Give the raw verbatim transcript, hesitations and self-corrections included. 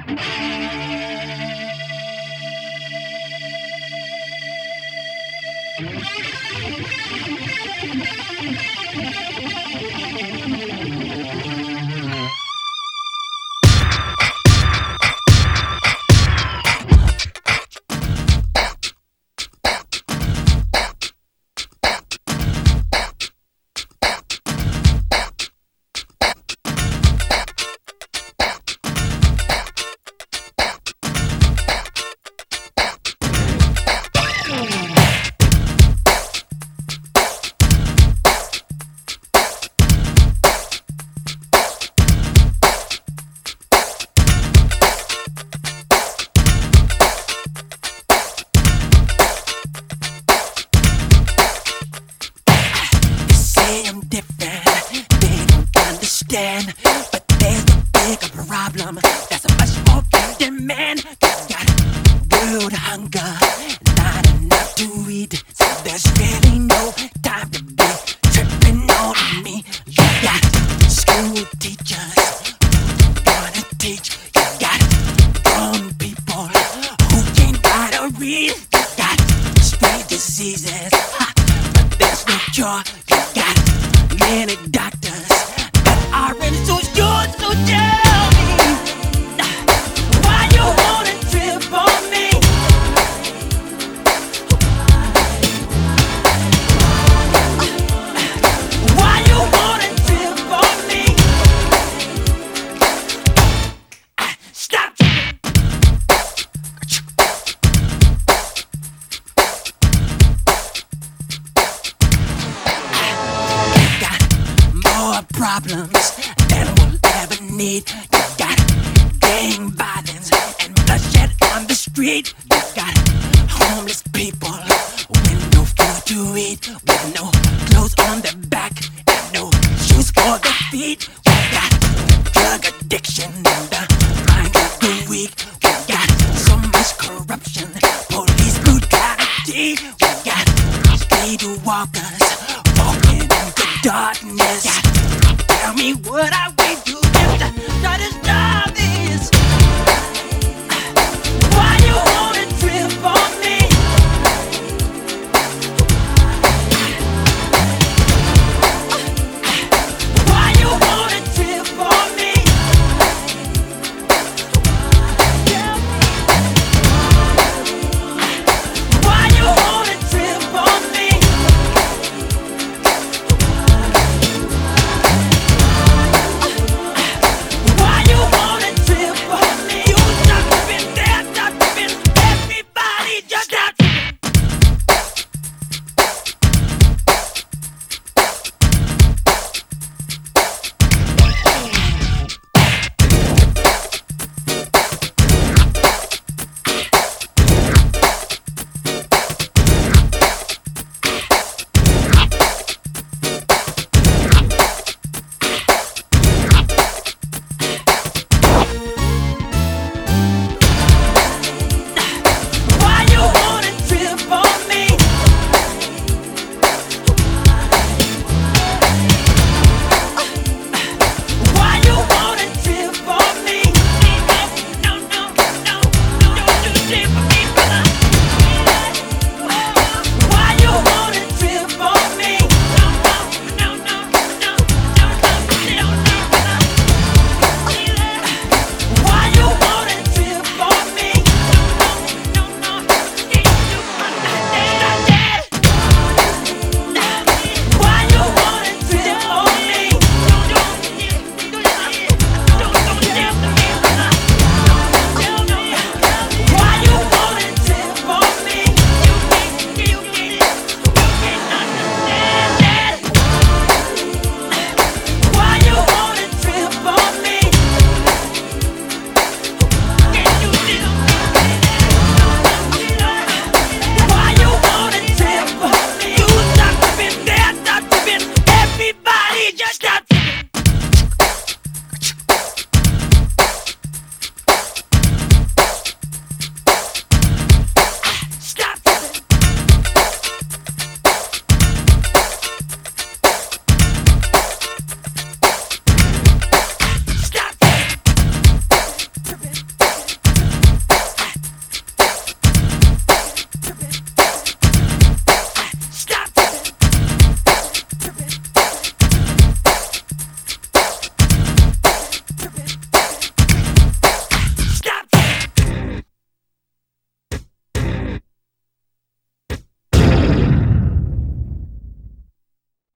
I'm different, they don't understand. But there's a bigger problem, there's a much more big demand. Got world hunger, not enough to eat, so there's really no time to be tripping on me. You got school teachers who wanna teach, you got grown people who can't write or read, you got strange diseases, ha, but there's no cure. You got many doctors that aren't so sure, so tell me why you wanna trip on me. Why you wanna trip on me? Stop problems than we'll ever need. You got gang violence and bloodshed on the street. You got homeless people with no food to eat, with no clothes on their back and no shoes for their feet. We got drug addiction in the mind of the weak. We got so much corruption, police brutality. We got street walkers walking in the dark.